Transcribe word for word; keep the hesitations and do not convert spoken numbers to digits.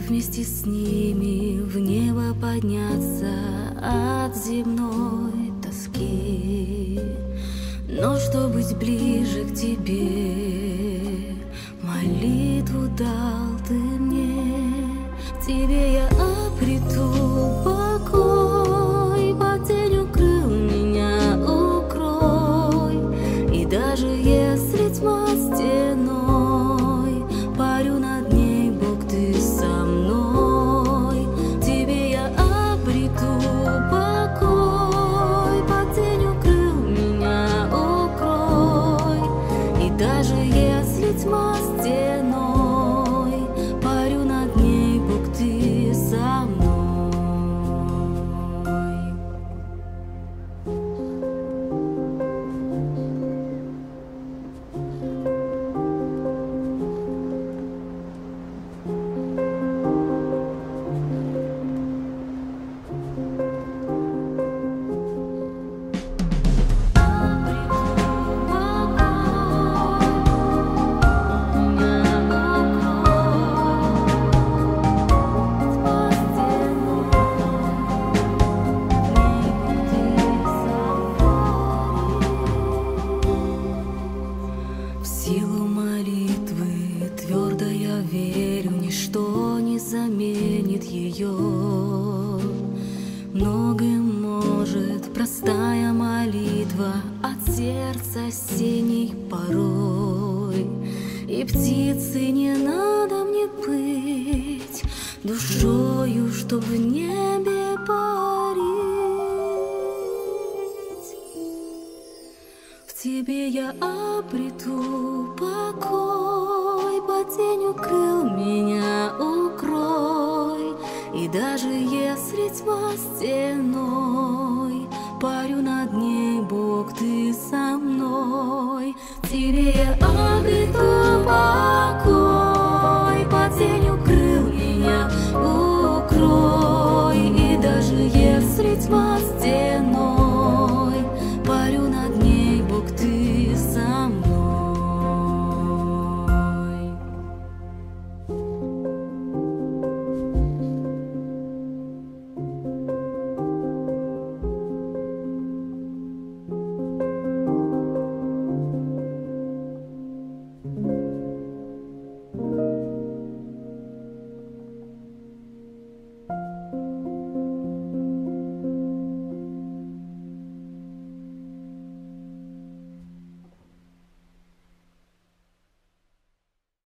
вместе с ними в небо подняться от земной тоски. Но что быть ближе к тебе, молитву дал ты мне. В тебе я обрету покой, под тенью крыл меня укрой. И даже если тьма стеной, парю над ней, Бог, ты со мной. В тебе я обрету покой, под тенью крыл меня укрой. И даже если тьма стеной, парю над ней, Бог, ты со мной. В силу молитвы твердо я верю, ничто не заменит ее. Многим может простая молитва от сердца осенней порой. И птицы не надо мне быть душою, чтоб в небе парить. В тебе я обрету покой, под тенью крыл меня укрой. И даже если тьма стеной, парю над ней, Бог, ты со мной. В тебе я обрету покой.